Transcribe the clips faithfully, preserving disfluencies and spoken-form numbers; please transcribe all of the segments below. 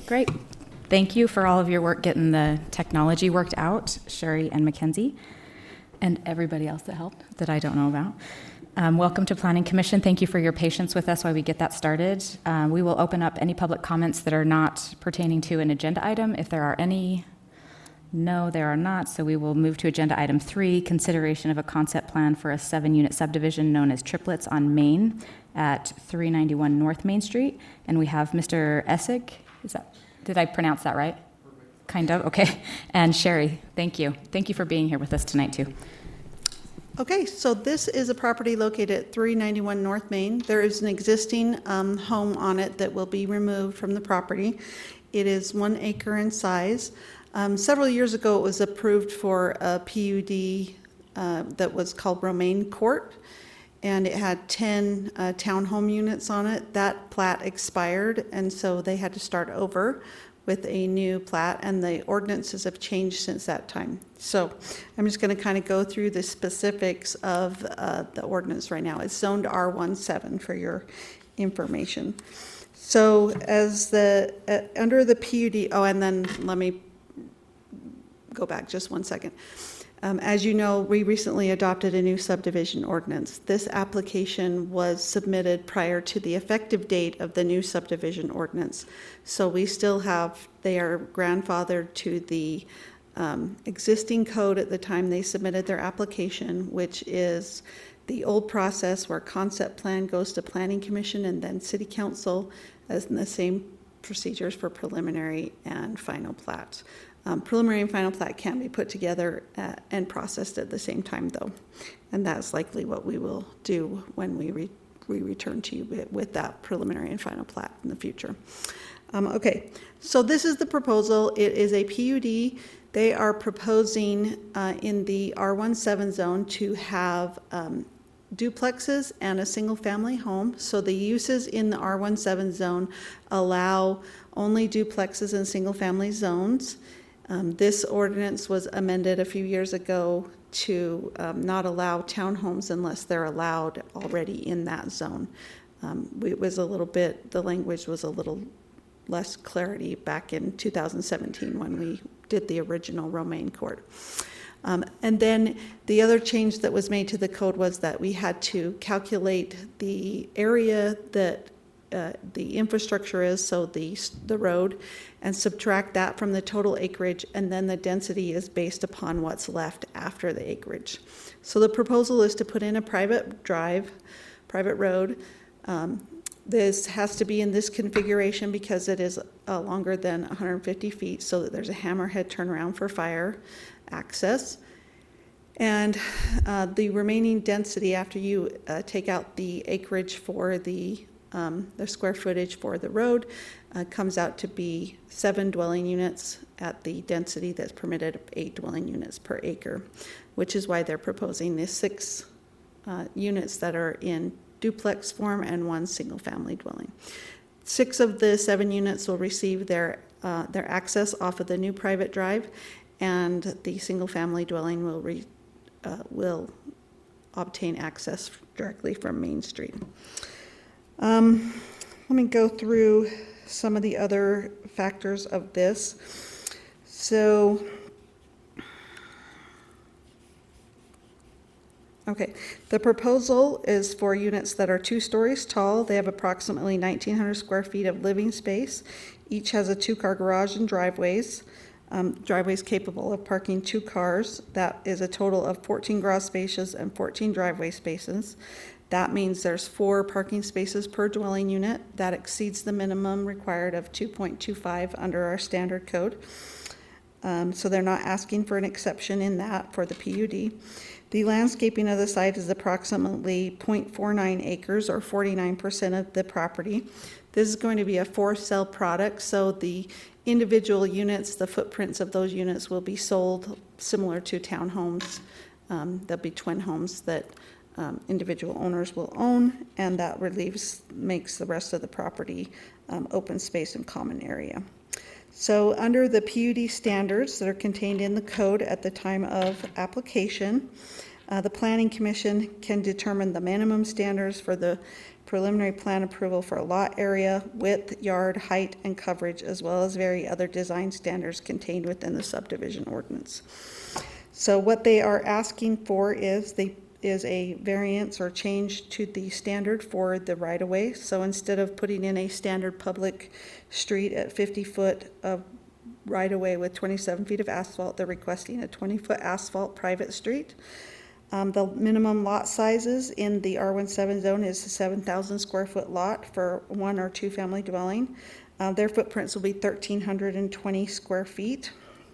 Great. Thank you for all of your work getting the technology worked out, Sherry and Mackenzie, and everybody else that helped that I don't know about. Um, welcome to Planning Commission. Thank you for your patience with us while we get that started. Um, we will open up any public comments that are not pertaining to an agenda item. If there are any, no, there are not. So we will move to agenda item three, consideration of a concept plan for a seven-unit subdivision known as Triplets on Main at three ninety-one North Main Street. And we have Mister Essig. Is that, did I pronounce that right? Perfect. Kind of, okay. And Sherry, thank you. Thank you for being here with us tonight too. Okay, so this is a property located at three ninety-one North Main. There is an existing um, home on it that will be removed from the property. It is one acre in size. Um, several years ago, it was approved for a P U D uh, that was called Romaine Court, and it had ten uh, townhome units on it. That plat expired, and so they had to start over with a new plat, and the ordinances have changed since that time. So I'm just going to kind of go through the specifics of uh, the ordinance right now. It's zoned R seventeen for your information. So as the, uh, under the P U D, oh, and then let me go back just one second. Um, as you know, we recently adopted a new subdivision ordinance. This application was submitted prior to the effective date of the new subdivision ordinance. So we still have, they are grandfathered to the um, existing code at the time they submitted their application, which is the old process where concept plan goes to Planning Commission and then City Council, as in the same procedures for preliminary and final plats. Um, preliminary and final plat can be put together uh, and processed at the same time, though, and that's likely what we will do when we re- we return to you with, with that preliminary and final plat in the future. Um, okay, so this is the proposal. It is a P U D. They are proposing uh, in the R seventeen zone to have um, duplexes and a single-family home. So the uses in the R seventeen zone allow only duplexes and single-family zones. Um, this ordinance was amended a few years ago to um, not allow townhomes unless they're allowed already in that zone. Um, it was a little bit, the language was a little less clarity back in two thousand seventeen when we did the original Romaine Court. Um, and then the other change that was made to the code was that we had to calculate the area that Uh, the infrastructure is, so the the road, and subtract that from the total acreage, and then the density is based upon what's left after the acreage. So the proposal is to put in a private drive, private road. Um, this has to be in this configuration because it is uh, longer than one hundred fifty feet, so that there's a hammerhead turnaround for fire access. And uh, the remaining density after you uh, take out the acreage for the Um, the square footage for the road uh, comes out to be seven dwelling units at the density that's permitted of eight dwelling units per acre, which is why they're proposing the six uh, units that are in duplex form and one single family dwelling. Six of the seven units will receive their uh, their access off of the new private drive, and the single family dwelling will re, uh, will obtain access directly from Main Street. Um, let me go through some of the other factors of this. So, okay, the proposal is for units that are two stories tall. They have approximately nineteen hundred square feet of living space. Each has a two-car garage and driveways. Um, driveways capable of parking two cars. That is a total of fourteen garage spaces and fourteen driveway spaces. That means there's four parking spaces per dwelling unit. That exceeds the minimum required of two point two five under our standard code. Um, so they're not asking for an exception in that for the P U D. The landscaping of the site is approximately zero point four nine acres or forty-nine percent of the property. This is going to be a for-sale product, so the individual units, the footprints of those units will be sold similar to townhomes. Um, there'll be twin homes that Um, individual owners will own, and that relieves, makes the rest of the property um, open space and common area. So under the P U D standards that are contained in the code at the time of application, Uh, The Planning Commission can determine the minimum standards for the preliminary plan approval for lot area, width, yard, height, and coverage, as well as vary other design standards contained within the subdivision ordinance. So what they are asking for is the is a variance or change to the standard for the right-of-way. So instead of putting in a standard public street at fifty foot of right-of-way with twenty-seven feet of asphalt, they're requesting a twenty foot asphalt private street. Um, the minimum lot sizes in the R seventeen zone is a seven thousand square foot lot for one or two family dwelling. Uh, their footprints will be one thousand three hundred twenty square feet,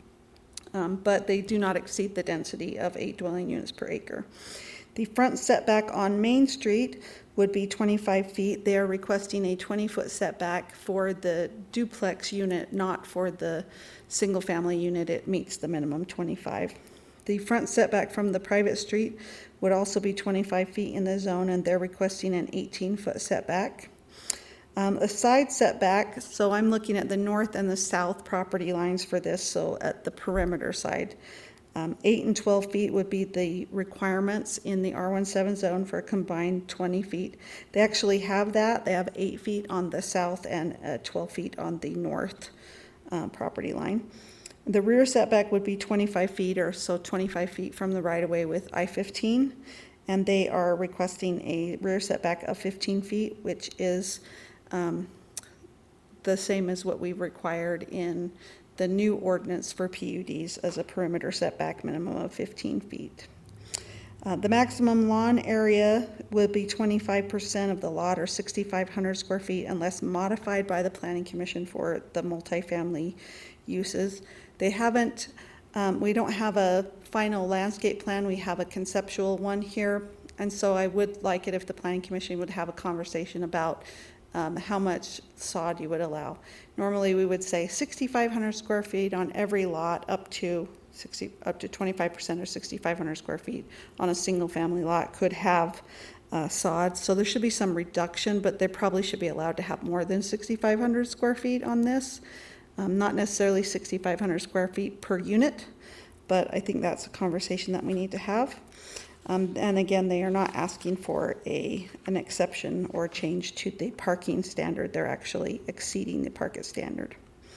um, but they do not exceed the density of eight dwelling units per acre. The front setback on Main Street would be twenty-five feet. They are requesting a twenty foot setback for the duplex unit, not for the single family unit. It meets the minimum twenty-five. The front setback from the private street would also be twenty-five feet in the zone, and they're requesting an eighteen foot setback. Um, a side setback, so I'm looking at the north and the south property lines for this, so at the perimeter side. Um, eight and twelve feet would be the requirements in the R seventeen zone for a combined twenty feet. They actually have that. They have eight feet on the south and uh, twelve feet on the north uh, property line. The rear setback would be twenty-five feet, or so twenty-five feet from the right-of-way with I fifteen, and they are requesting a rear setback of fifteen feet, which is um, the same as what we required in the new ordinance for P U Ds as a perimeter setback minimum of fifteen feet. Uh, the maximum lawn area would be twenty-five percent of the lot, or six thousand five hundred square feet, unless modified by the Planning Commission for the multifamily uses. They haven't, um, we don't have a final landscape plan. We have a conceptual one here. And so I would like it if the Planning Commission would have a conversation about um, how much sod you would allow. Normally we would say six thousand five hundred square feet on every lot up to sixty, up to twenty-five percent or six thousand five hundred square feet on a single family lot could have uh, sod. So there should be some reduction, but they probably should be allowed to have more than six thousand five hundred square feet on this. Um, not necessarily six thousand five hundred square feet per unit, but I think that's a conversation that we need to have. Um, and again, they are not asking for a an exception or change to the parking standard. They're actually exceeding the parking standard.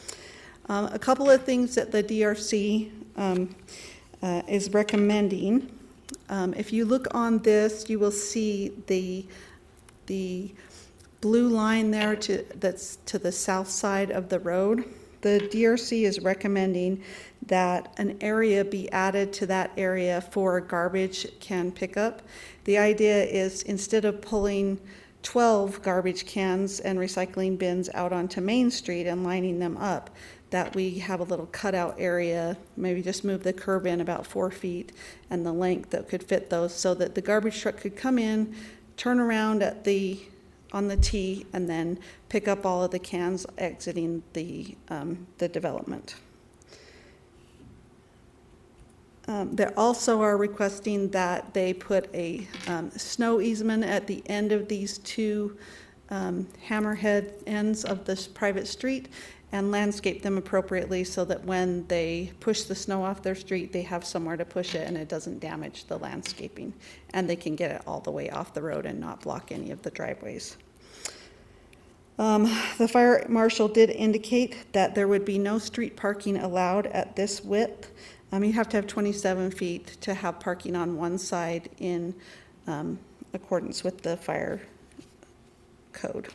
Um, a couple of things that the D R C um, uh, is recommending. Um, if you look on this, you will see the the blue line there to that's to the south side of the road. The D R C is recommending that an area be added to that area for garbage can pickup. The idea is, instead of pulling twelve garbage cans and recycling bins out onto Main Street and lining them up, that we have a little cutout area, maybe just move the curb in about four feet and the length that could fit those, so that the garbage truck could come in, turn around at the on the T, and then pick up all of the cans exiting the um, the development. Um, they also are requesting that they put a um, snow easement at the end of these two um, hammerhead ends of this private street, and landscape them appropriately so that when they push the snow off their street, they have somewhere to push it and it doesn't damage the landscaping, and they can get it all the way off the road and not block any of the driveways. Um, the fire marshal did indicate that there would be no street parking allowed at this width. Um, you have to have twenty-seven feet to have parking on one side in um, accordance with the fire code.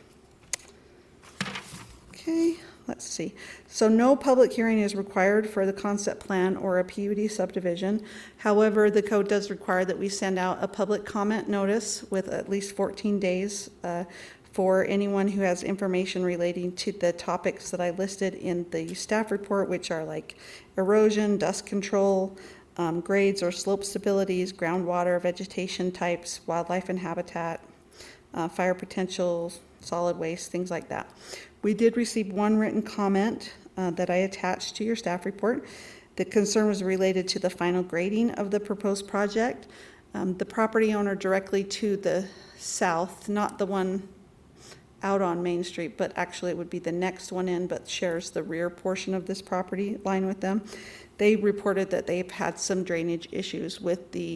Okay. Let's see. So no public hearing is required for the concept plan or a P U D subdivision. However, the code does require that we send out a public comment notice with at least fourteen days uh, for anyone who has information relating to the topics that I listed in the staff report, which are like erosion, dust control, um, grades or slope stabilities, groundwater, vegetation types, wildlife and habitat, uh, fire potential, solid waste, things like that. We did receive one written comment uh, that I attached to your staff report. The concern was related to the final grading of the proposed project. Um, the property owner directly to the south, not the one out on Main Street, but actually it would be the next one in, but shares the rear portion of this property line with them. They reported that they've had some drainage issues with the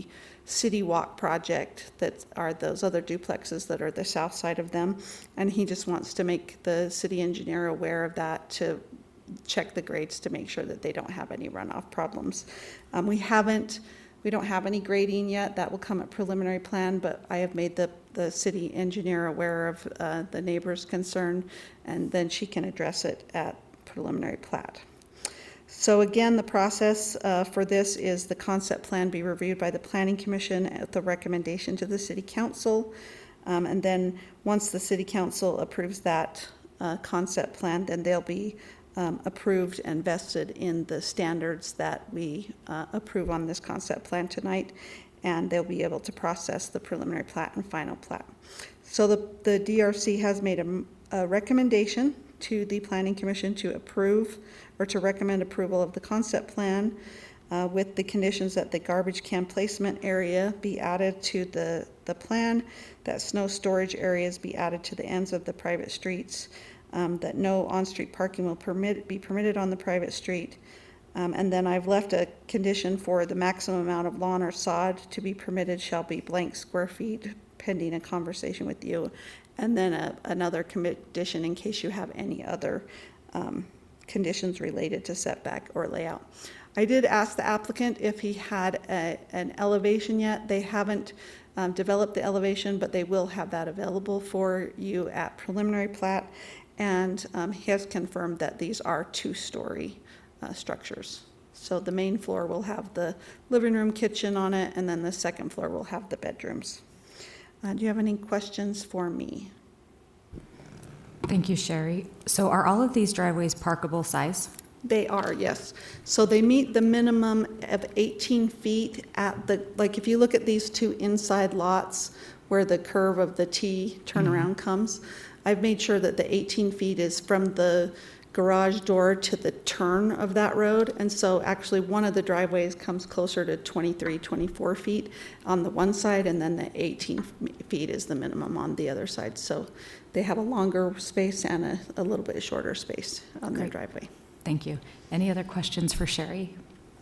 City Walk project that are those other duplexes that are the south side of them. And he just wants to make the city engineer aware of that, to check the grades to make sure that they don't have any runoff problems. Um, we haven't, we don't have any grading yet. That will come at preliminary plan, but I have made the, the city engineer aware of uh, the neighbor's concern, and then she can address it at preliminary plat. So again, the process uh, for this is the concept plan be reviewed by the Planning Commission at the recommendation to the City Council. Um, and then once the City Council approves that uh, concept plan, then they'll be um, approved and vested in the standards that we uh, approve on this concept plan tonight. And they'll be able to process the preliminary plat and final plat. So the, the D R C has made a, a recommendation to the Planning Commission to approve or to recommend approval of the concept plan uh, with the conditions that the garbage can placement area be added to the, the plan, that snow storage areas be added to the ends of the private streets, um, that no on-street parking will permit be permitted on the private street. Um, and then I've left a condition for the maximum amount of lawn or sod to be permitted shall be blank square feet pending a conversation with you. And then a, another condition in case you have any other um, conditions related to setback or layout. I did ask the applicant if he had a, an elevation yet. They haven't um, developed the elevation, but they will have that available for you at preliminary plat. And um, he has confirmed that these are two-story uh, structures. So the main floor will have the living room, kitchen on it, and then the second floor will have the bedrooms. Uh, do you have any questions for me? Thank you, Sherry. So are all of these driveways parkable size? They are, yes. So they meet the minimum of eighteen feet at the, like if you look at these two inside lots where the curve of the T turnaround mm-hmm. comes, I've made sure that the eighteen feet is from the garage door to the turn of that road. And so actually one of the driveways comes closer to twenty-three, twenty-four feet on the one side, and then the eighteen feet is the minimum on the other side. So they have a longer space and a, a little bit shorter space on Great. Their driveway. Thank you. Any other questions for Sherry?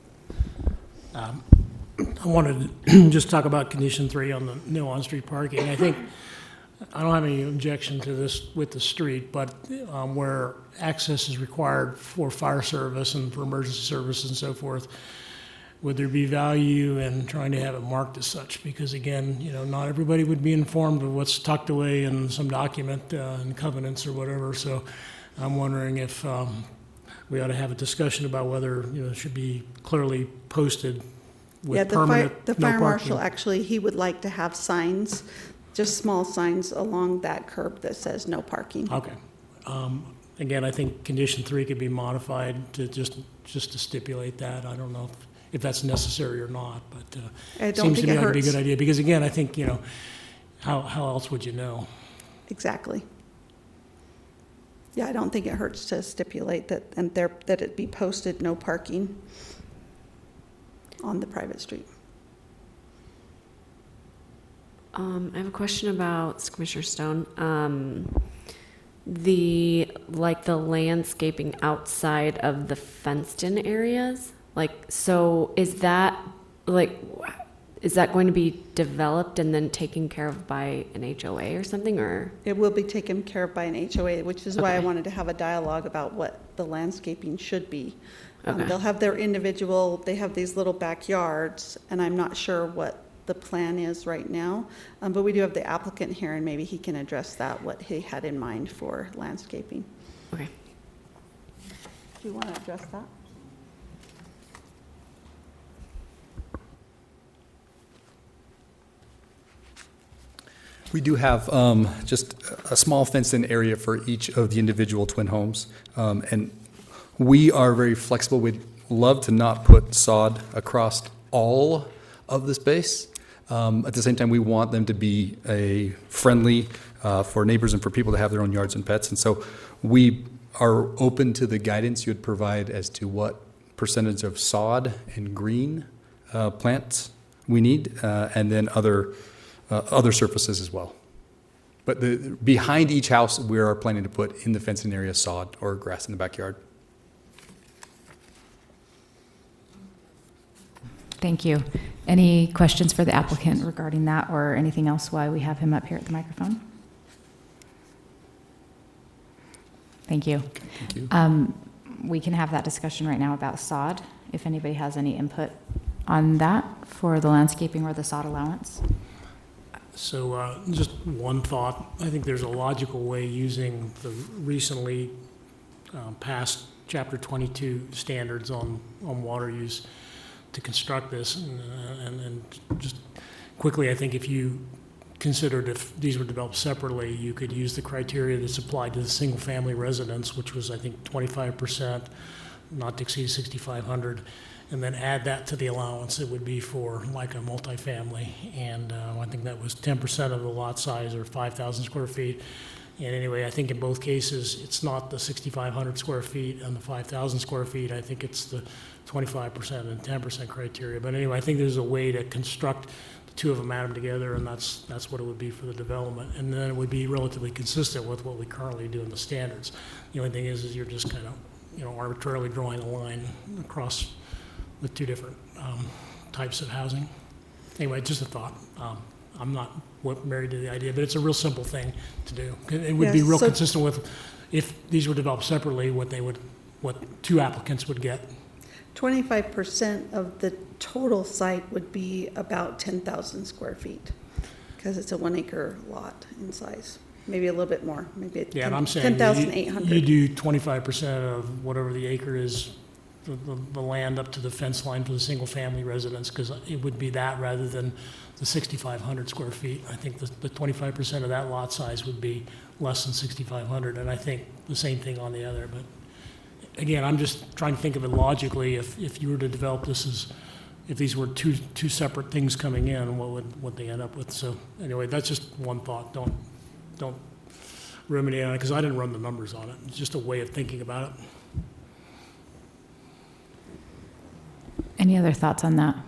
Um, I wanted to just talk about condition three on the no on-street parking. I think I don't have any objection to this with the street, but um, where access is required for fire service and for emergency service and so forth, would there be value in trying to have it marked as such? Because again, you know, not everybody would be informed of what's tucked away in some document uh, and covenants or whatever. So I'm wondering if um, we ought to have a discussion about whether, you know, it should be clearly posted with yeah, the permanent fire, the no fire parking. marshal actually, he would like to have signs, just small signs along that curb that says no parking. Okay. Um, again, I think condition three could be modified to just just to stipulate that. I don't know if, if that's necessary or not, but uh, I it don't seems think to me it like it'd be a hurts. good idea because again, I think, you know, how how else would you know? Exactly. Yeah, I don't think it hurts to stipulate that and there that it be posted no parking on the private street. Um, I have a question about Commissioner Stone. Um, the like the landscaping outside of the fenced-in areas. Like, so is that like is that going to be developed and then taken care of by an H O A or something, or? It will be taken care of by an H O A, which is why I Okay. wanted to have a dialogue about what the landscaping should be. Um, Okay. They'll have their individual, they have these little backyards, and I'm not sure what the plan is right now, um, but we do have the applicant here, and maybe he can address that, what he had in mind for landscaping. Okay. Do you want to address that? We do have um, just a small fenced-in area for each of the individual twin homes. Um, and we are very flexible. We'd love to not put sod across all of the space. Um, at the same time, we want them to be a friendly uh, for neighbors and for people to have their own yards and pets. And so we are open to the guidance you would provide as to what percentage of sod and green uh, plants we need, uh, and then other Uh, other surfaces as well. But the, behind each house, we are planning to put in the fencing area sod or grass in the backyard. Thank you. Any questions for the applicant regarding that or anything else while we have him up here at the microphone? Thank you. Thank you. Um, we can have that discussion right now about sod, if anybody has any input on that for the landscaping or the sod allowance. So uh, just one thought, I think there's a logical way using the recently um, passed Chapter twenty-two standards on, on water use to construct this. And, uh, and, and just quickly, I think if you considered if these were developed separately, you could use the criteria that's applied to the single-family residence, which was, I think, twenty-five percent, not to exceed sixty-five hundred, and then add that to the allowance. It would be for like a multifamily, and uh, I think that was ten percent of the lot size, or five thousand square feet. And anyway, I think in both cases, it's not the sixty-five hundred square feet and the five thousand square feet. I think it's the twenty-five percent and ten percent criteria. But anyway, I think there's a way to construct the two of them, add them together, and that's that's what it would be for the development. And then it would be relatively consistent with what we currently do in the standards. The only thing is, is you're just kind of, you know, arbitrarily drawing a line across the two different um, types of housing. Anyway, just a thought. Um, I'm not what married to the idea, but it's a real simple thing to do. It would be Yes, real so- consistent with if these were developed separately, what they would, what two applicants would get. Twenty-five percent of the total site would be about ten thousand square feet, because it's a one acre lot in size, maybe a little bit more, maybe Yeah, and I'm saying ten thousand eight you, you hundred. do twenty-five percent of whatever the acre is, the, the, the land up to the fence line for the single-family residence, because it would be that rather than the sixty-five hundred square feet. I think the, the twenty-five percent of that lot size would be less than sixty-five hundred, and I think the same thing on the other. But again, I'm just trying to think of it logically. If, if you were to develop this as, if these were two, two separate things coming in, what would, what they end up with? So anyway, that's just one thought. Don't, don't ruminate on it, because I didn't run the numbers on it. It's just a way of thinking about it. Any other thoughts on that?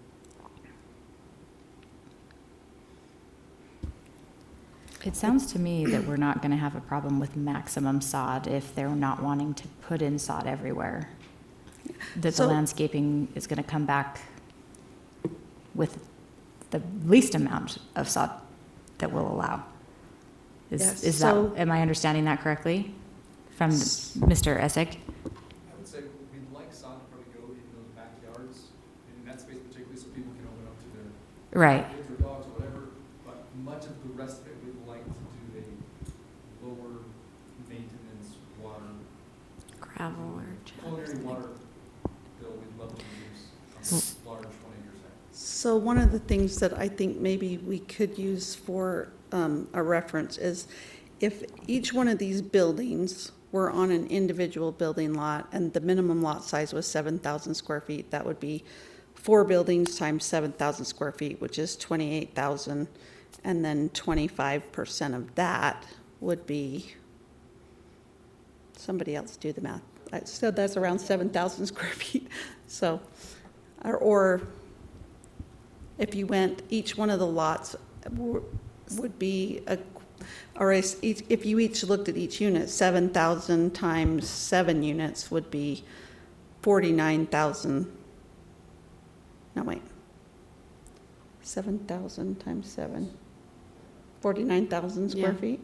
It sounds to me that we're not going to have a problem with maximum sod if they're not wanting to put in sod everywhere. That the So- landscaping is going to come back with the least amount of sod that we'll allow. Is, Yes, is so- that, am I understanding that correctly from S- Mister Essig? I would say we'd like sod to probably go in those backyards, in that space particularly, so people can open up to their Right. kids or dogs or whatever, but much of the rest of it, we'd like to do a lower maintenance water, Gravel or culinary water bill, we'd love to use on this large one acre site. So one of the things that I think maybe we could use for um, a reference is if each one of these buildings were on an individual building lot and the minimum lot size was seven thousand square feet, that would be four buildings times seven thousand square feet, which is twenty-eight thousand. And then twenty-five percent of that would be, somebody else do the math. I said that's around seven thousand square feet. So, or, or if you went, each one of the lots w- would be, a, or is each, if you each looked at each unit, seven thousand times seven units would be forty-nine thousand. No, wait. seven thousand times seven. forty-nine thousand square Yeah. feet.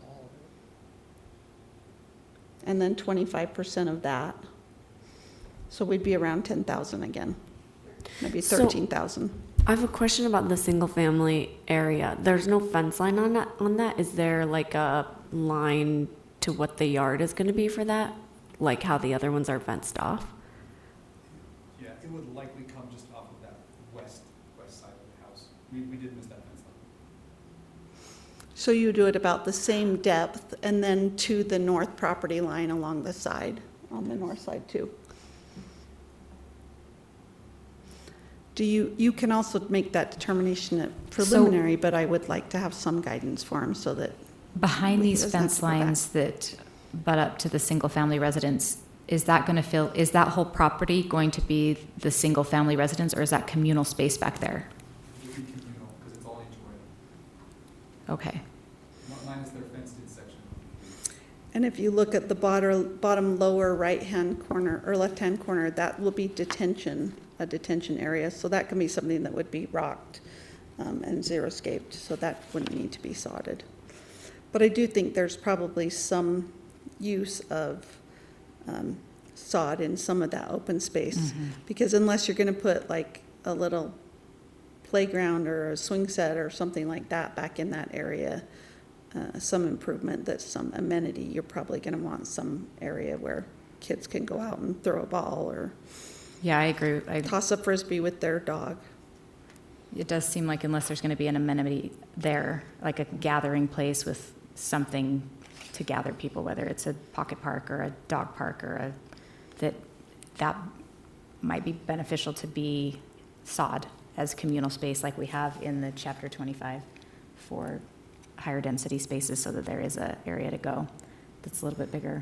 And then twenty-five percent of that. So we'd be around ten thousand again, maybe So- thirteen thousand. I have a question about the single family area. There's no fence line on that, on that. Is there like a line to what the yard is going to be for that? Like how the other ones are fenced off? Yeah, it would likely come just off of that west, west side of the house. We, we did miss that fence line. So you do it about the same depth and then to the north property line along the side, on the north side too. Do you, you can also make that determination at preliminary, but I would like to have some guidance for him so that, Behind He these doesn't have fence to go back. lines that butt up to the single-family residence, is that going to fill, is that whole property going to be the single-family residence, or is that communal space back there? It would be communal, because it's all H O A. Okay. Minus their fenced-in section. and if you look at the bottom, bottom lower right-hand corner or left-hand corner, that will be detention a detention area. So that can be something that would be rocked um, and xeriscaped, so that wouldn't need to be sodded. But I do think there's probably some use of um, sod in some of that open space. Mm-hmm. Because unless you're going to put like a little playground or a swing set or something like that back in that area, uh, some improvement, that's some amenity, you're probably going to want some area where kids can go out and throw a ball or Yeah, I agree. I, toss a frisbee with their dog. it does seem like unless there's going to be an amenity there, like a gathering place with something to gather people, whether it's a pocket park or a dog park or a, that, that might be beneficial to be sod as communal space like we have in the chapter twenty-five for higher density spaces, so that there is a area to go that's a little bit bigger.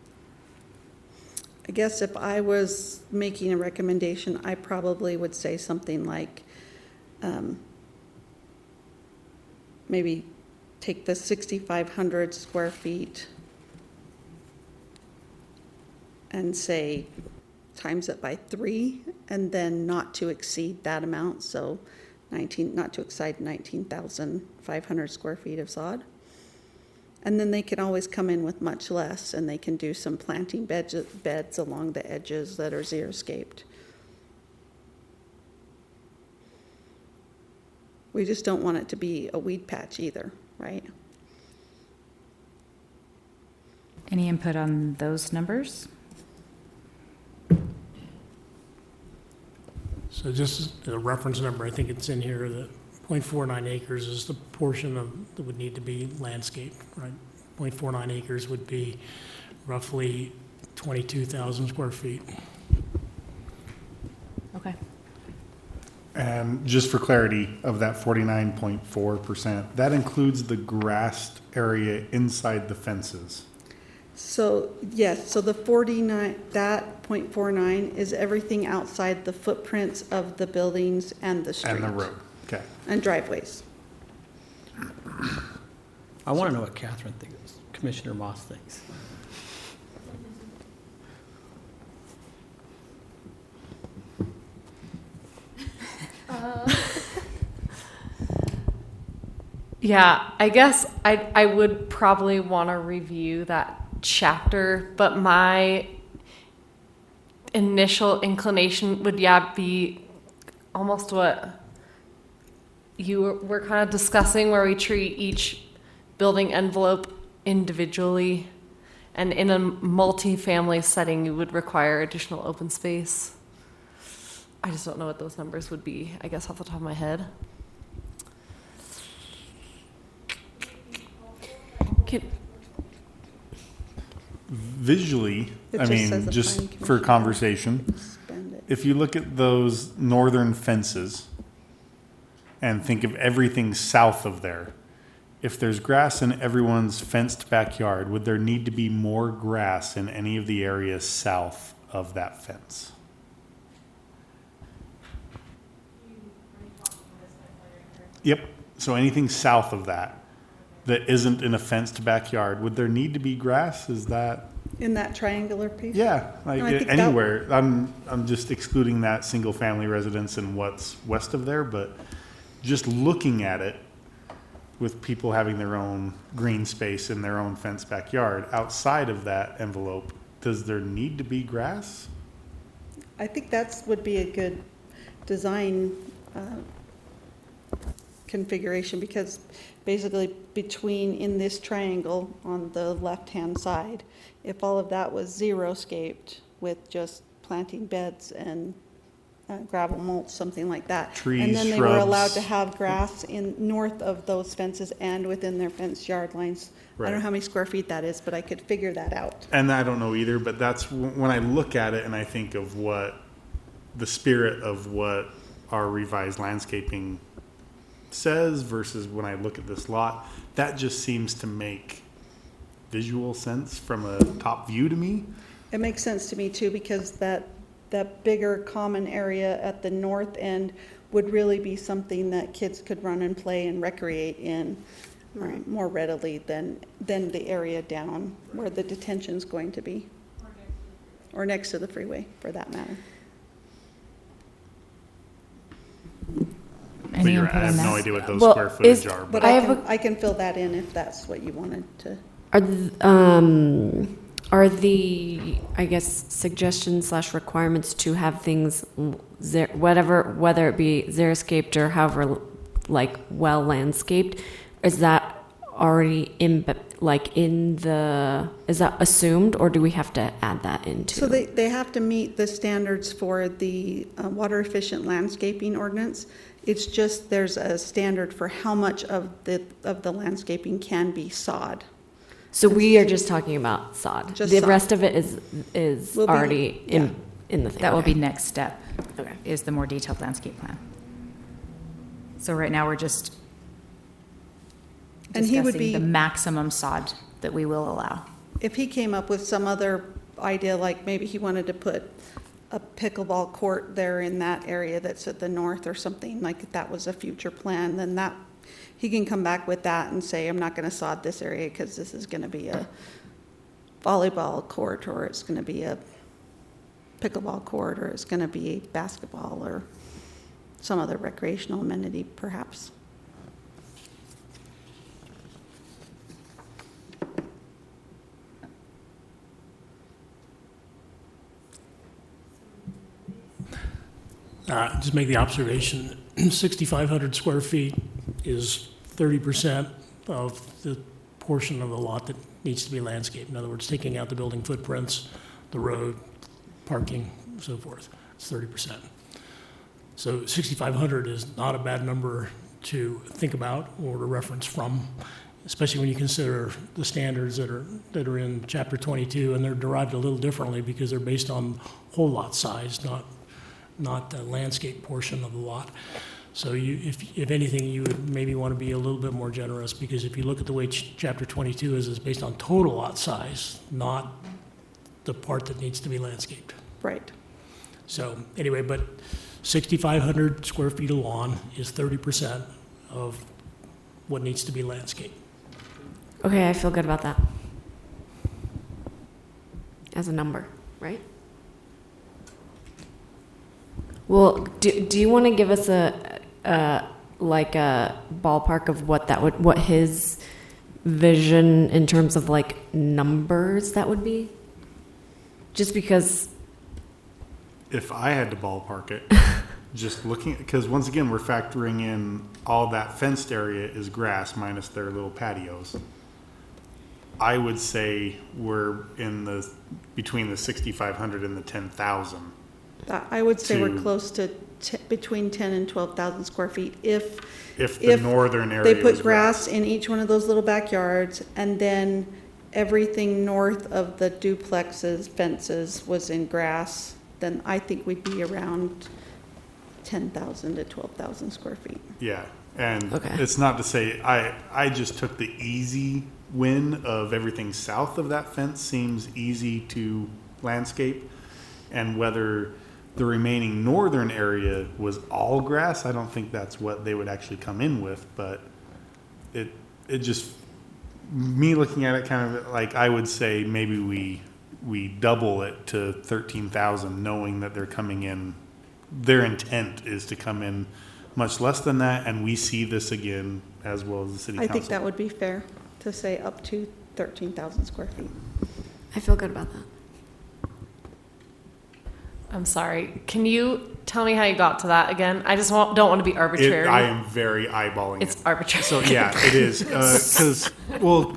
I guess if I was making a recommendation, I probably would say something like, um, maybe take the sixty-five hundred square feet and say times it by three, and then not to exceed that amount, so nineteen, not to exceed nineteen thousand five hundred square feet of sod. And then they can always come in with much less, and they can do some planting beds, beds along the edges that are xeriscaped. We just don't want it to be a weed patch either, right? Any input on those numbers? So just a reference number, I think it's in here, that point four nine acres is the portion of, that would need to be landscaped, right? point four nine acres would be roughly twenty-two thousand square feet. Okay. And just for clarity, of that forty-nine point four percent, that includes the grassed area inside the fences. So, yes, so the forty-nine, that point four nine is everything outside the footprints of the buildings and the street. And the road, okay. And driveways. I want to know what Catherine thinks, Commissioner Moss thinks. Yeah, I guess I I would probably want to review that chapter, but my initial inclination would yeah be almost what you were, were kind of discussing, where we treat each building envelope individually, and in a multi-family setting, you would require additional open space. I just don't know what those numbers would be, I guess, off the top of my head. Can, Visually, It I just says mean, the just planning for commission. conversation, Spend it. if you look at those northern fences and think of everything south of there, if there's grass in everyone's fenced backyard, would there need to be more grass in any of the areas south of that fence? Yep, so anything south of that, that isn't in a fenced backyard, would there need to be grass? Is that? In that triangular piece? Yeah, like No, I think that- anywhere. I'm, I'm just excluding that single-family residence and what's west of there, but just looking at it with people having their own green space in their own fenced backyard, outside of that envelope, does there need to be grass? I think that's, would be a good design uh, configuration, because basically between, in this triangle on the left-hand side, if all of that was xeriscaped with just planting beds and uh, gravel mulch, something like that. And Trees, then they were allowed shrubs. to have grass in, north of those fences and within their fenced yard lines. I don't know Right. how many square feet that is, but I could figure that out. And I don't know either, but that's w- when I look at it and I think of what the spirit of what our revised landscaping says versus when I look at this lot, that just seems to make visual sense from a top view to me. It makes sense to me too, because that, that bigger common area at the north end would really be something that kids could run and play and recreate in um, more readily than, than the area down where the detention's going to be. Or next to the freeway, for that matter. me you're, input I have on no that? idea what those Well, square footage is- are, But but I I have can, a- I can fill that in if that's what you wanted to. Are th- um are the I guess suggestions slash requirements to have things l- zer- whatever whether it be xeriscaped or however like well landscaped, is that already in like in the is that assumed, or do we have to add that into? So they, they have to meet the standards for the uh, water efficient landscaping ordinance. It's just, there's a standard for how much of the, of the landscaping can be sod. So we are just talking about sod. Just the sod. rest of it is is Will be- already in yeah. in the thing. That will be Okay. next step, Okay. is the more detailed landscape plan. So right now, we're just And he would discussing be, the maximum sod that we will allow. if he came up with some other idea, like maybe he wanted to put a pickleball court there in that area that's at the north or something, like if that was a future plan, then that, he can come back with that and say, I'm not gonna sod this area because this is gonna be a volleyball court, or it's gonna be a pickleball court, or it's gonna be basketball, or some other recreational amenity perhaps. Uh, Just make the observation, sixty-five hundred square feet is thirty percent of the portion of the lot that needs to be landscaped. In other words, taking out the building footprints, the road, parking, so forth. It's thirty percent. So sixty-five hundred is not a bad number to think about or to reference from, especially when you consider the standards that are, that are in chapter twenty-two, and they're derived a little differently because they're based on whole lot size, not not the landscape portion of the lot. So you, if, if anything, you would maybe want to be a little bit more generous, because if you look at the way ch- chapter twenty-two is, it's based on total lot size, not the part that needs to be landscaped. Right. So anyway, but sixty-five hundred square feet of lawn is thirty percent of what needs to be landscaped. Okay, I feel good about that. As a number, right? Well, do, do you want to give us a, a like a ballpark of what that would, what his vision in terms of like numbers that would be? Just because, if I had to ballpark it, just looking, because once again, we're factoring in all that fenced area is grass minus their little patios. I would say we're in the, between the sixty-five hundred and the ten thousand. That, I would say we're To- close to t- between ten and twelve thousand square feet if If the If northern area they is put grass in each one of those little backyards, and then everything north of the duplexes, fences was in grass, then I think we'd be around ten thousand to twelve thousand square feet. Yeah, and Okay. it's not to say, I, I just took the easy win of everything south of that fence seems easy to landscape. And whether the remaining northern area was all grass, I don't think that's what they would actually come in with, but it, it just, me looking at it kind of like, I would say maybe we, we double it to thirteen thousand, knowing that they're coming in, their intent is to come in much less than that, and we see this again as well as the city I council. think that would be fair to say up to thirteen thousand square feet. I feel good about that. I'm sorry. Can you tell me how you got to that again? I just want, don't want to be It, arbitrary. I am very eyeballing it's it. arbitrary. So yeah, it is, because, well,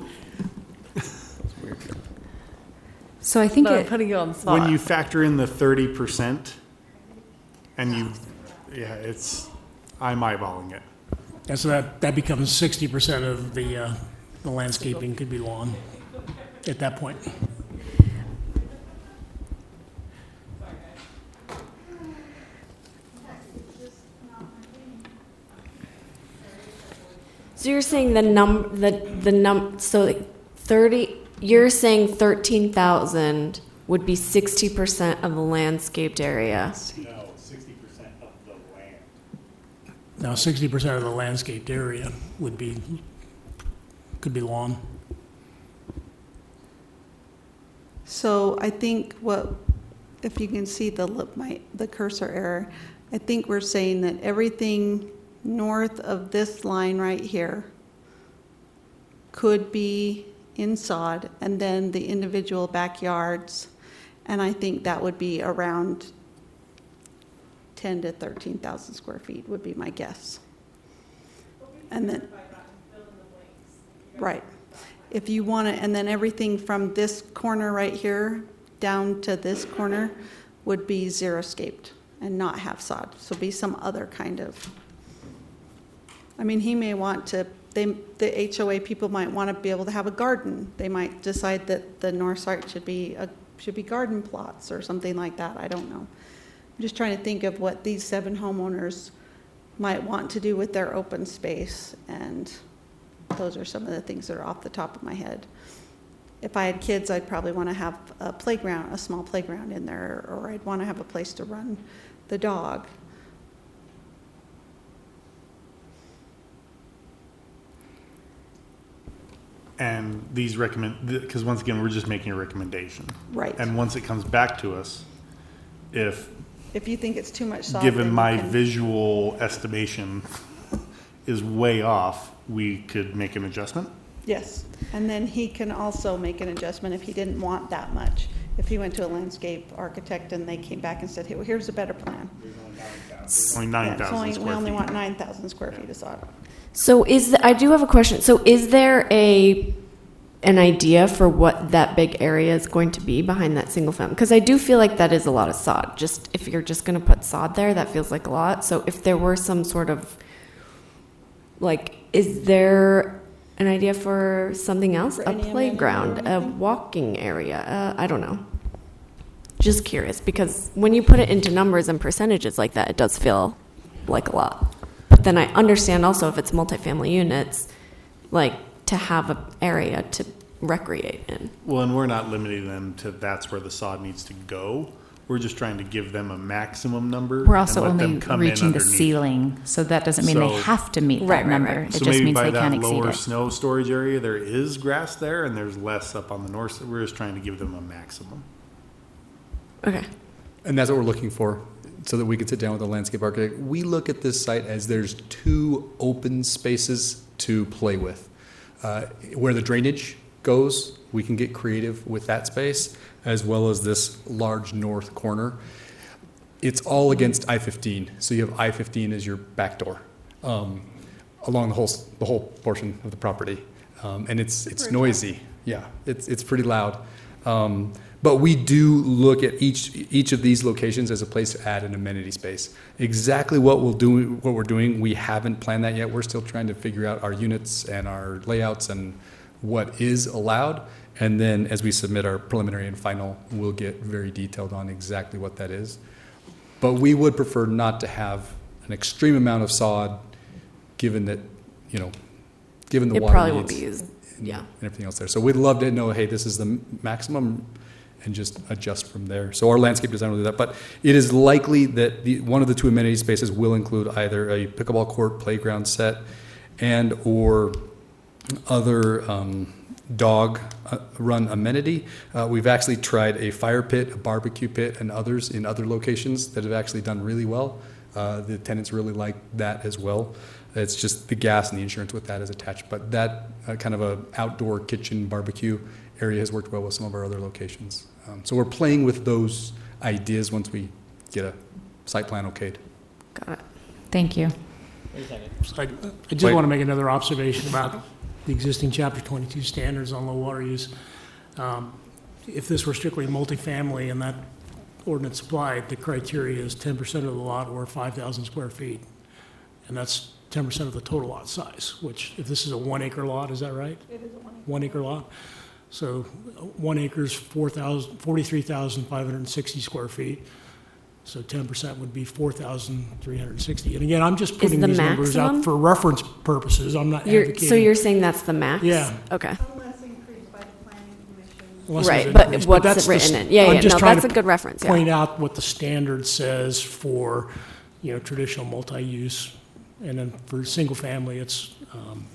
So I think No, I'm it, putting you on the spot. when you factor in the thirty percent, and you, yeah, it's, I'm eyeballing it. And so that, that becomes sixty percent of the, uh, the landscaping could be lawn at that point. So you're saying the num the the num so like thirty. You're saying thirteen thousand would be sixty percent of the landscaped area. No, sixty percent of the land. Now, sixty percent of the landscaped area would be, could be lawn. So I think what, if you can see the lip, my, the cursor error, I think we're saying that everything north of this line right here could be in sod, and then the individual backyards, and I think that would be around ten to thirteen thousand square feet would be my guess. And then, right. If you want to, and then everything from this corner right here down to this corner would be xeriscaped and not have sod. So be some other kind of, I mean, he may want to, they, the H O A people might want to be able to have a garden. They might decide that the north side should be a, should be garden plots or something like that. I don't know. I'm just trying to think of what these seven homeowners might want to do with their open space, and those are some of the things that are off the top of my head. If I had kids, I'd probably want to have a playground, a small playground in there, or I'd want to have a place to run the dog. And these recommend, because once again, we're just making a recommendation. Right. And once it comes back to us, if, If you think it's too much sod, given then my you can- visual estimation is way off, we could make an adjustment. Yes, and then he can also make an adjustment if he didn't want that much. If he went to a landscape architect and they came back and said, hey, well, here's a better plan. Only Yeah, nine it's thousand only- square We only feet. want nine thousand square feet of sod. So is, the, I do have a question. So is there a, an idea for what that big area is going to be behind that single family? Because I do feel like that is a lot of sod. Just, if you're just going to put sod there, that feels like a lot. So if there were some sort of, like, is there an idea for something else? For A any amenity or playground, a anything? walking area? Uh, I don't know. Just curious, because when you put it into numbers and percentages like that, it does feel like a lot. But then I understand also if it's multifamily units, like to have an area to recreate in. Well, and we're not limiting them to that's where the sod needs to go. We're just trying to give them a maximum number. We're also and let them only come in reaching the underneath. ceiling, so that doesn't mean they So- have to meet Right, that right, number. right. It So just maybe means by they can't that exceed lower it. snow storage area, there is grass there and there's less up on the north. We're just trying to give them a maximum. Okay. And that's what we're looking for, so that we can sit down with the landscape architect. We look at this site as there's two open spaces to play with. Uh, Where the drainage goes, we can get creative with that space, as well as this large north corner. It's all against I fifteen, so you have I fifteen as your back door, um, along the whole, s- the whole portion of the property. Um, And it's, it's noisy, yeah, it's, it's pretty loud. Um, But we do look at each, each of these locations as a place to add an amenity space. Exactly what we'll do, what we're doing, we haven't planned that yet. We're still trying to figure out our units and our layouts and what is allowed. And then as we submit our preliminary and final, we'll get very detailed on exactly what that is. But we would prefer not to have an extreme amount of sod, given that, you know, given the It water probably won't needs be used. and Yeah. and everything else there. So we'd love to know, hey, this is the m- maximum, and just adjust from there. So our landscape design will do that. But it is likely that the, one of the two amenity spaces will include either a pickleball court, playground set, and or other um, dog uh, run amenity. Uh, we've actually tried a fire pit, a barbecue pit, and others in other locations that have actually done really well. Uh, the tenants really like that as well. It's just the gas and the insurance with that is attached. But that uh, kind of a outdoor kitchen barbecue area has worked well with some of our other locations. Um, so we're playing with those ideas once we get a site plan okayed. Got it. Thank you. So I I just Wait. want to make another observation about the existing Chapter twenty-two standards on low water use. Um, If this were strictly multifamily and that ordinance applied, the criteria is ten percent of the lot or five thousand square feet. And that's ten percent of the total lot size, which if this is a one acre lot, is that right? It is a one acre. One acre lot. So uh, one acre's four thousand, forty-three thousand five hundred sixty square feet. So ten percent would be four thousand three hundred sixty. And again, I'm just putting the these numbers out maximum? for reference purposes. I'm not You're, advocating. so you're saying that's the max? Yeah. Okay. Unless increased by the planning commission. unless Right, there's but increase. what's that's it the written s- in? Yeah, I'm yeah, just no, trying that's to a good reference, yeah. Point out what the standard says for, you know, traditional multi-use. And then for single family, it's um,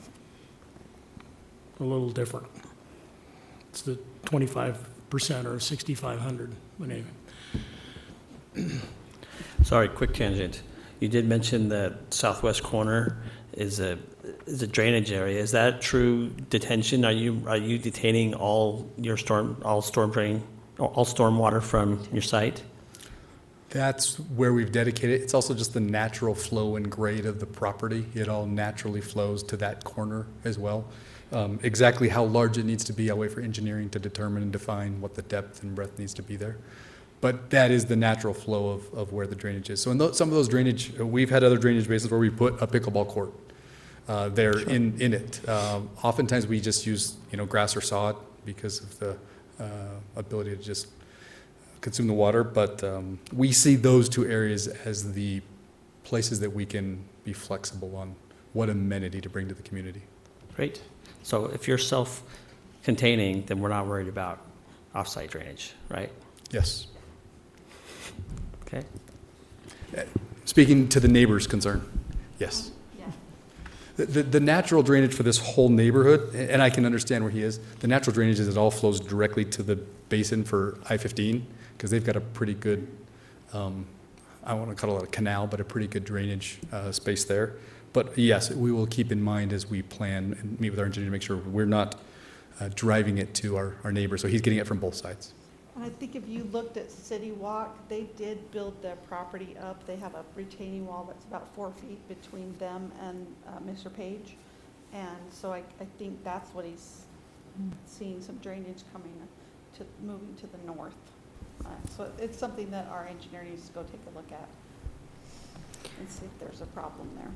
a little different. It's the twenty-five percent or sixty-five hundred, but anyway. Sorry, quick tangent. You did mention that southwest corner is a is a drainage area. Is that true detention? Are you are you detaining all your storm all storm drain all storm water from your site? That's where we've dedicated. It's also just the natural flow and grade of the property. It all naturally flows to that corner as well. Um, exactly how large it needs to be, I'll wait for engineering to determine and define what the depth and breadth needs to be there. But that is the natural flow of, of where the drainage is. So in those, some of those drainage, we've had other drainage basins where we put a pickleball court uh, there sure. in, in it. Um, oftentimes we just use, you know, grass or sod because of the uh, ability to just consume the water. But um, we see those two areas as the places that we can be flexible on what amenity to bring to the community. Great. So if you're self-containing, then we're not worried about off-site drainage, right? Yes. Okay. Speaking to the neighbor's concern, yes. Yeah. The, the, the natural drainage for this whole neighborhood, and I can understand where he is, the natural drainage is it all flows directly to the basin for I fifteen, because they've got a pretty good, um, I don't want to call it a canal, but a pretty good drainage uh, space there. But yes, we will keep in mind as we plan and meet with our engineer to make sure we're not uh, driving it to our, our neighbor. So he's getting it from both sides. And I think if you looked at City Walk, they did build their property up. They have a retaining wall that's about four feet between them and uh, Mister Page. And so I, I think that's what he's seeing, some drainage coming to, moving to the north. Uh, so it's something that our engineer needs to go take a look at and see if there's a problem there.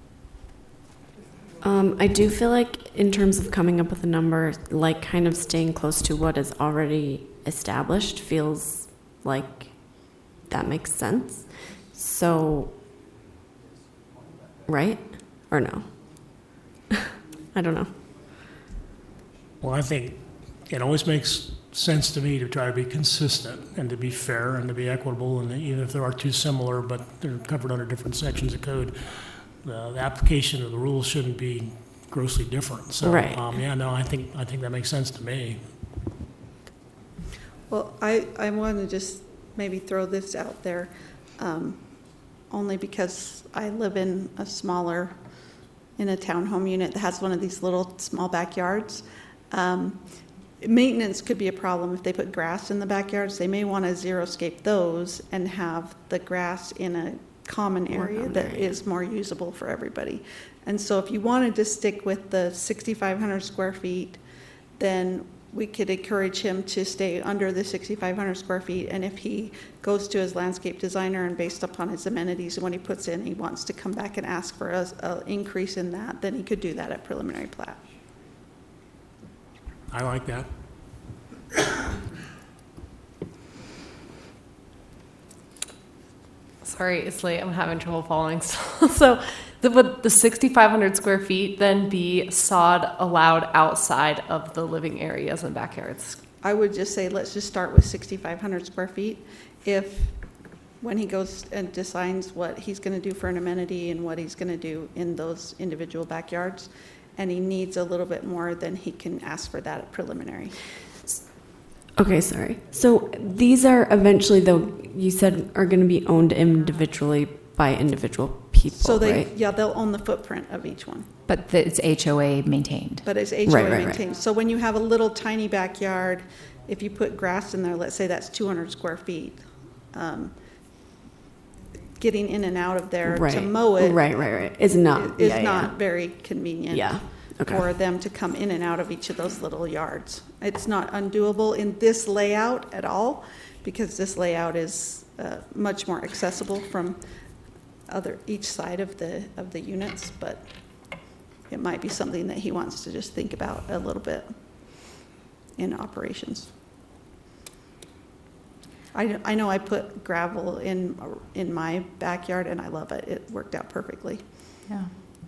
Um, I do feel like in terms of coming up with a number, like kind of staying close to what is already established feels like that makes sense. So, right? Or no? I don't know. Well, I think it always makes sense to me to try to be consistent and to be fair and to be equitable, and even if there are two similar, but they're covered under different sections of code, the, the application of the rules shouldn't be grossly different. So, right. um, yeah, no, I think I think that makes sense to me. Well, I, I want to just maybe throw this out there, um, only because I live in a smaller, in a townhome unit that has one of these little small backyards. Um, maintenance could be a problem if they put grass in the backyards. They may want to zero-scape those and have the grass in a common area that is more usable for everybody. And so if you wanted to stick with the sixty-five hundred square feet, then we could encourage him to stay under the sixty-five hundred square feet. And if he goes to his landscape designer and based upon his amenities and what he puts in, he wants to come back and ask for a, a increase in that, then he could do that at preliminary plat. I like that. Sorry, it's late. I'm having trouble following. So, the, would the sixty-five hundred square feet then be sod allowed outside of the living areas and backyards? I would just say, let's just start with sixty-five hundred square feet. If, when he goes and decides what he's going to do for an amenity and what he's going to do in those individual backyards, and he needs a little bit more, then he can ask for that at preliminary. Okay, sorry. So these are eventually, though, you said are going to be owned individually by individual people, So they, right? yeah, they'll own the footprint of each one, But the- it's H O A maintained. but it's H O A Right, right, right. maintained. So when you have a little tiny backyard, if you put grass in there, let's say that's two hundred square feet, um, getting in and out of there Right. to mow it Right, right, right. Is not. is yeah, yeah. not very convenient. Yeah. Okay. For them to come in and out of each of those little yards. It's not undoable in this layout at all, because this layout is uh, much more accessible from other, each side of the, of the units, but it might be something that he wants to just think about a little bit in operations. I, I know I put gravel in, in my backyard and I love it. It worked out perfectly. Yeah.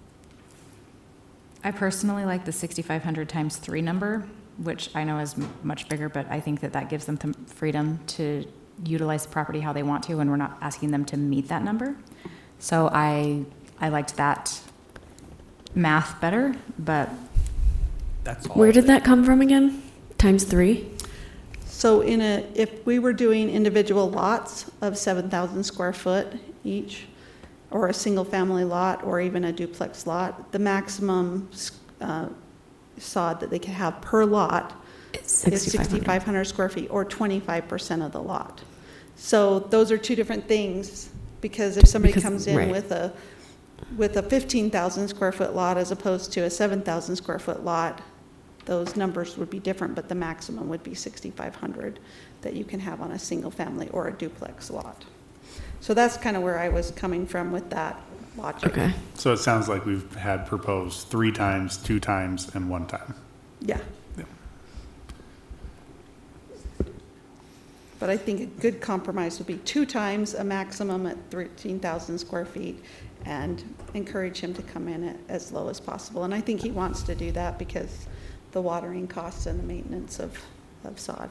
I personally like the sixty-five hundred times three number, which I know is m- much bigger, but I think that that gives them the freedom to utilize the property how they want to, and we're not asking them to meet that number. So I, I liked that math better, but That's all. Where did that come from again? Times three? So in a, if we were doing individual lots of seven thousand square foot each, or a single-family lot, or even a duplex lot, the maximum uh, sod that they can have per lot is sixty-five hundred square feet, or twenty-five percent of the lot. So those are two different things, because if somebody Because- comes in right. with a, with a fifteen thousand square foot lot as opposed to a seven thousand square foot lot, those numbers would be different, but the maximum would be sixty-five hundred that you can have on a single family or a duplex lot. So that's kind of where I was coming from with that logic. Okay. So it sounds like we've had proposed three times, two times, and one time. Yeah. Yeah. But I think a good compromise would be two times a maximum at thirteen thousand square feet, and encourage him to come in at as low as possible. And I think he wants to do that because the watering costs and the maintenance of, of sod.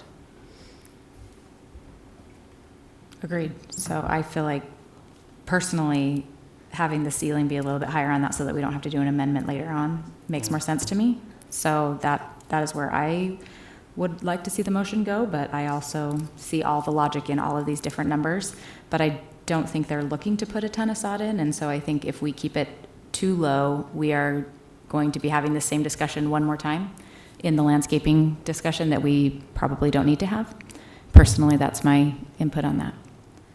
Agreed. So I feel like personally, having the ceiling be a little bit higher on that so that we don't have to do an amendment later on makes more sense to me. So that, that is where I would like to see the motion go, but I also see all the logic in all of these different numbers. But I don't think they're looking to put a ton of sod in, and so I think if we keep it too low, we are going to be having the same discussion one more time in the landscaping discussion that we probably don't need to have. Personally, that's my input on that.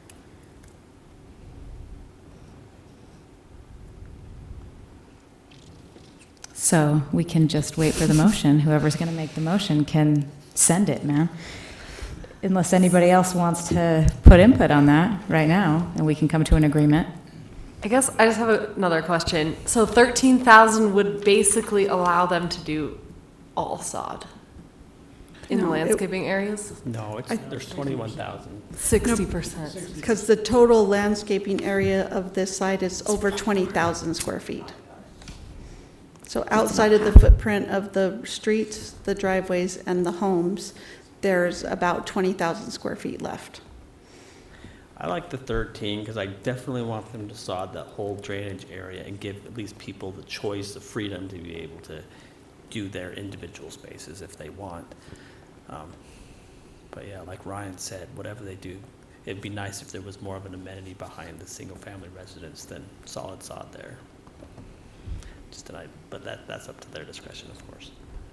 So we can just wait for the motion. Whoever's going to make the motion can send it, man. Unless anybody else wants to put input on that right now, and we can come to an agreement. I guess I just have a- another question. So thirteen thousand would basically allow them to do all sod in the No, it- landscaping areas? No, it's, there's twenty-one thousand. Sixty percent. Because the total landscaping area of this site is over twenty thousand square feet. So outside of the footprint of the streets, the driveways, and the homes, there's about twenty thousand square feet left. I like the thirteen because I definitely want them to sod that whole drainage area and give at least people the choice, the freedom to be able to do their individual spaces if they want. Um, But yeah, like Ryan said, whatever they do, it'd be nice if there was more of an amenity behind the single-family residence than solid sod there. Just an I, but that, that's up to their discretion, of course.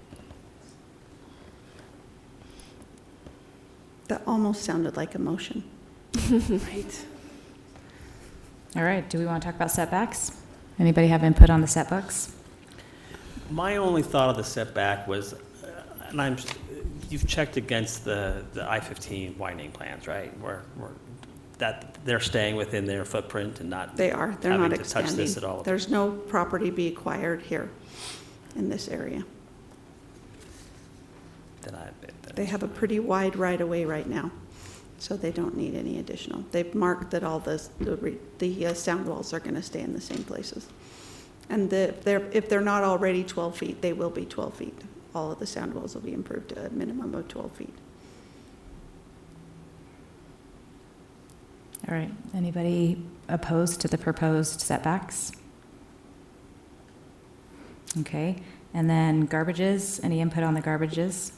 That almost sounded like a motion. Right. All right, do we want to talk about setbacks? Anybody have input on the setbacks? My only thought of the setback was, uh, and I'm, you've checked against the, the I fifteen widening plans, right? Where, where that they're staying within their footprint and not They are, they're having not to touch expanding. this at all. There's no property be acquired here in this area. Then I, then They have a pretty wide right-of-way right now, so they don't need any additional. They've marked that all the, the re- the uh, sound walls are going to stay in the same places. And the, they're, if they're not already twelve feet, they will be twelve feet. All of the sound walls will be improved to a minimum of twelve feet. All right, anybody opposed to the proposed setbacks? Okay, and then garbages, any input on the garbages?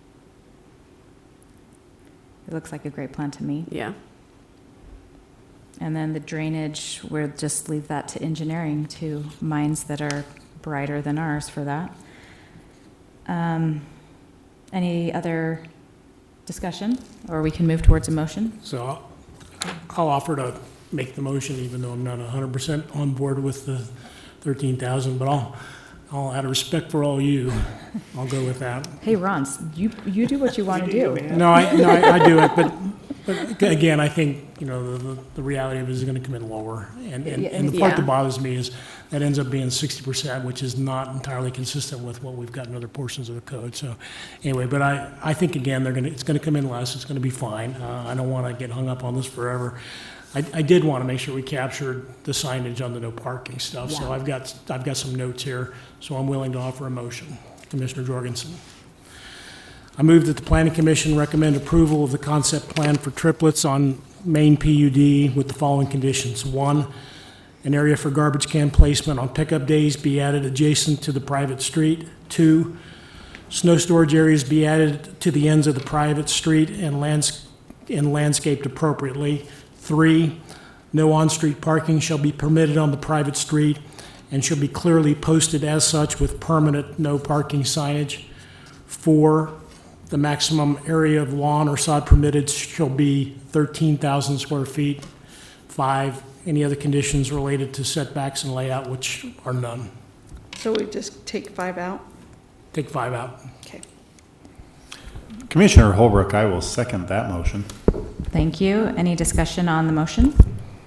It looks like a great plan to me. Yeah. And then the drainage, we'll just leave that to engineering, to minds that are brighter than ours for that. Um, Any other discussion, or we can move towards a motion? So I'll- I'll offer to make the motion, even though I'm not one hundred percent on board with the thirteen thousand, but I'll, I'll, out of respect for all you, I'll go with that. Hey, Ron, you, you do what you want to do. No, I, no, I I do it, but, but again, I think, you know, the, the reality of it is going to come in lower. And, and and the part Yeah. that bothers me is that ends up being sixty percent, which is not entirely consistent with what we've got in other portions of the code. So anyway, but I, I think, again, they're going to, it's going to come in less, it's going to be fine. Uh, I don't want to get hung up on this forever. I, I did want to make sure we captured the signage on the no parking stuff. So Yeah. I've got, I've got some notes here, so I'm willing to offer a motion. Commissioner Jorgensen. I move that the Planning Commission recommend approval of the concept plan for triplets on Main P U D with the following conditions. One, an area for garbage can placement on pickup days be added adjacent to the private street. Two, snow storage areas be added to the ends of the private street and lands, and landscaped appropriately. Three, No on-street parking shall be permitted on the private street and shall be clearly posted as such with permanent no parking signage. Four, the maximum area of lawn or sod permitted shall be thirteen thousand square feet. Five, any other conditions related to setbacks and layout, which are none. So we just take five out? Take five out. Okay. Commissioner Holbrook, I will second that motion. Thank you. Any discussion on the motion?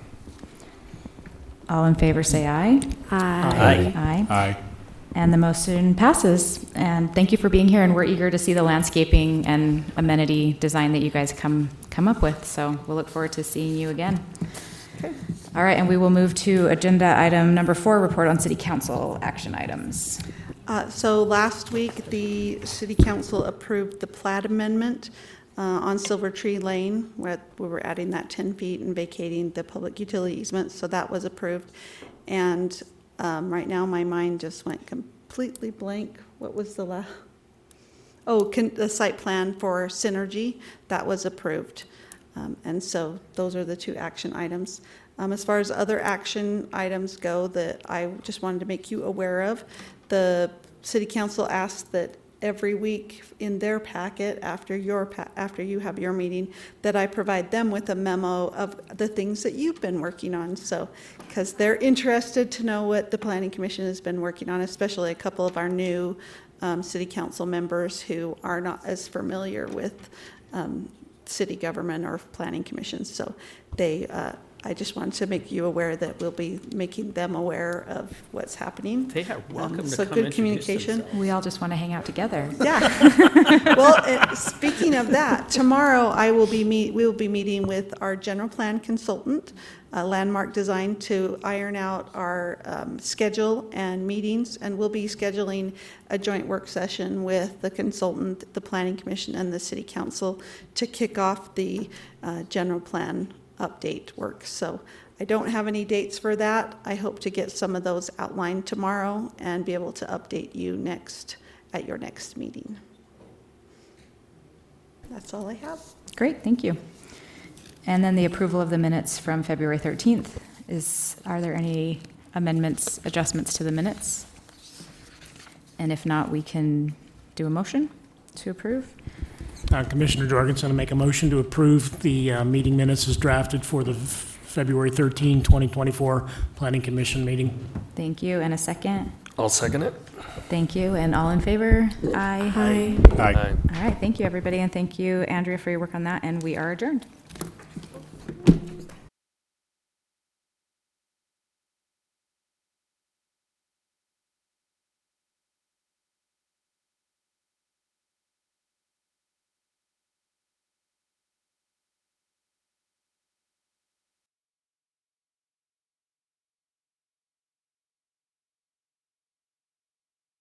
All in favor say aye. Aye. Aye. Aye. And the motion passes. And thank you for being here, and we're eager to see the landscaping and amenity design that you guys come, come up with. So we'll look forward to seeing you again. Okay. All right, and we will move to agenda item number four, report on city council action items. Uh, So last week, the city council approved the plat amendment uh, on Silver Tree Lane, where we were adding that ten feet and vacating the public utility easement, so that was approved. And um, right now, my mind just went completely blank. What was the last? Oh, con- the site plan for Synergy, that was approved. Um, And so those are the two action items. Um, As far as other action items go that I just wanted to make you aware of, the city council asked that every week in their packet after your, pa- after you have your meeting, that I provide them with a memo of the things that you've been working on. So, because they're interested to know what the planning commission has been working on, especially a couple of our new um, city council members who are not as familiar with um, city government or planning commissions. So they, uh, I just wanted to make you aware that we'll be making them aware of what's happening. They are welcome Um, to so come good introduce communication. themselves. We all just want to hang out together. Yeah. Well, uh, speaking of that, tomorrow I will be meet, we will be meeting with our general plan consultant, uh, Landmark Design, to iron out our um, schedule and meetings, and we'll be scheduling a joint work session with the consultant, the planning commission, and the city council to kick off the uh, general plan update work. So I don't have any dates for that. I hope to get some of those outlined tomorrow and be able to update you next at your next meeting. That's all I have. Great, thank you. And then the approval of the minutes from February thirteenth. Is, are there any amendments, adjustments to the minutes? And if not, we can do a motion to approve. Uh, Commissioner Jorgensen, I make a motion to approve the uh, meeting minutes as drafted for the f- February thirteenth, twenty twenty-four Planning Commission meeting. Thank you, and a second. I'll second it. Thank you, and all in favor? Aye. Aye. Aye. All right, thank you, everybody, and thank you, Andrea, for your work on that, and we are adjourned.